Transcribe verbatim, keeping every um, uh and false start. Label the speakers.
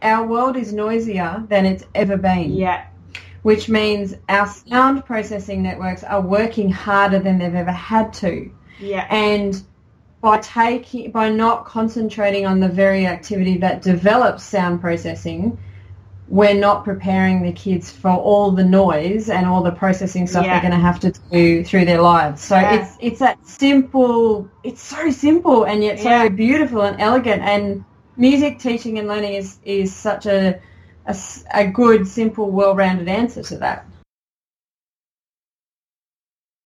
Speaker 1: our world is noisier than it's ever been.
Speaker 2: Yeah.
Speaker 1: Which means our sound processing networks are working harder than they've ever had to.
Speaker 2: Yeah.
Speaker 1: And by taking, by not concentrating on the very activity that develops sound processing, we're not preparing the kids for all the noise and all the processing stuff
Speaker 2: Yeah.
Speaker 1: they're going to have to do through their lives. So
Speaker 2: Yeah.
Speaker 1: it's it's that simple, it's so simple and yet so
Speaker 2: Yeah.
Speaker 1: beautiful and elegant. And music teaching and learning is, is such a, a, a good, simple, well-rounded answer to that.